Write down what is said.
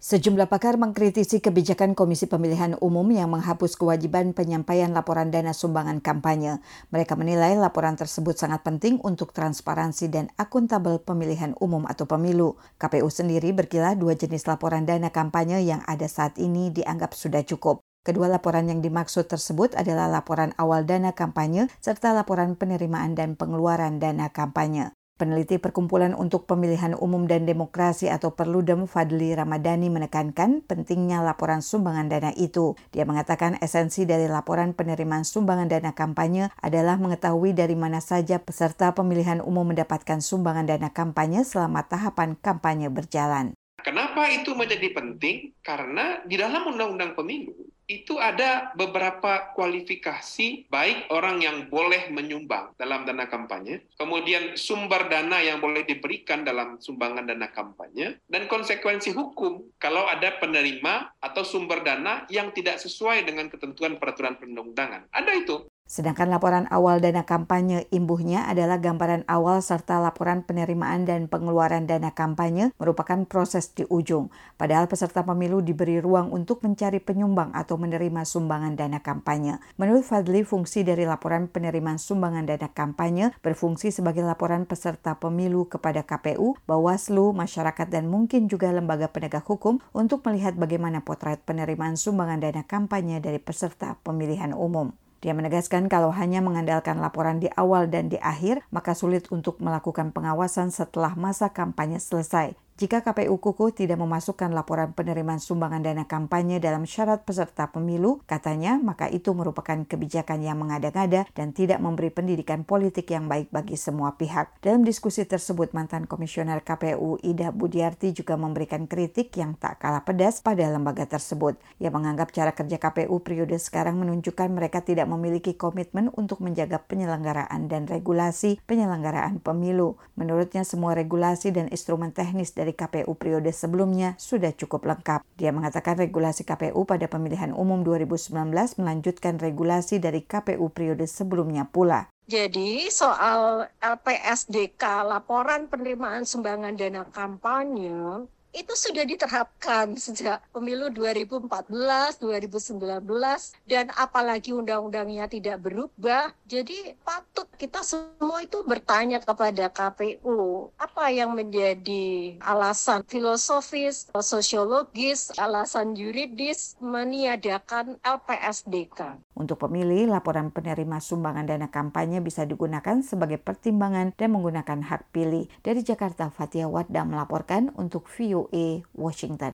Sejumlah pakar mengkritisi kebijakan Komisi Pemilihan Umum yang menghapus kewajiban penyampaian laporan dana sumbangan kampanye. Mereka menilai laporan tersebut sangat penting untuk transparansi dan akuntabel pemilihan umum atau pemilu. KPU sendiri berkilah dua jenis laporan dana kampanye yang ada saat ini dianggap sudah cukup. Kedua laporan yang dimaksud tersebut adalah laporan awal dana kampanye serta laporan penerimaan dan pengeluaran dana kampanye. Peneliti Perkumpulan untuk Pemilihan Umum dan Demokrasi atau Perludem Fadli Ramadhani menekankan pentingnya laporan sumbangan dana itu. Dia mengatakan esensi dari laporan penerimaan sumbangan dana kampanye adalah mengetahui dari mana saja peserta pemilihan umum mendapatkan sumbangan dana kampanye selama tahapan kampanye berjalan. Kenapa itu menjadi penting? Karena di dalam Undang-Undang Pemilu itu ada beberapa kualifikasi baik orang yang boleh menyumbang dalam dana kampanye, kemudian sumber dana yang boleh diberikan dalam sumbangan dana kampanye, dan konsekuensi hukum kalau ada penerima atau sumber dana yang tidak sesuai dengan ketentuan peraturan perundang-undangan. Ada itu. Sedangkan laporan awal dana kampanye imbuhnya adalah gambaran awal serta laporan penerimaan dan pengeluaran dana kampanye merupakan proses di ujung. Padahal peserta pemilu diberi ruang untuk mencari penyumbang atau menerima sumbangan dana kampanye. Menurut Fadli, fungsi dari laporan penerimaan sumbangan dana kampanye berfungsi sebagai laporan peserta pemilu kepada KPU, Bawaslu, masyarakat, dan mungkin juga lembaga penegak hukum untuk melihat bagaimana potret penerimaan sumbangan dana kampanye dari peserta pemilihan umum. Dia menegaskan kalau hanya mengandalkan laporan di awal dan di akhir, maka sulit untuk melakukan pengawasan setelah masa kampanye selesai. Jika KPU kukuh tidak memasukkan laporan penerimaan sumbangan dana kampanye dalam syarat peserta pemilu, katanya, maka itu merupakan kebijakan yang mengada-ngada dan tidak memberi pendidikan politik yang baik bagi semua pihak. Dalam diskusi tersebut, mantan komisioner KPU Ida Budiarti juga memberikan kritik yang tak kalah pedas pada lembaga tersebut. Ia menganggap cara kerja KPU periode sekarang menunjukkan mereka tidak memiliki komitmen untuk menjaga penyelenggaraan dan regulasi penyelenggaraan pemilu. Menurutnya, semua regulasi dan instrumen teknis dari KPU periode sebelumnya sudah cukup lengkap. Dia mengatakan regulasi KPU pada pemilihan umum 2019 melanjutkan regulasi dari KPU periode sebelumnya pula. Jadi soal LPSDK, laporan penerimaan sumbangan dana kampanye, itu sudah diterapkan sejak pemilu 2014, 2019, dan apalagi undang-undangnya tidak berubah. Jadi patut kita semua itu bertanya kepada KPU, apa yang menjadi alasan filosofis, sosiologis, alasan yuridis meniadakan LPSDK. Untuk pemilih, laporan penerima sumbangan dana kampanye bisa digunakan sebagai pertimbangan dan menggunakan hak pilih. Dari Jakarta, Fatia Wadda melaporkan untuk VOA Washington.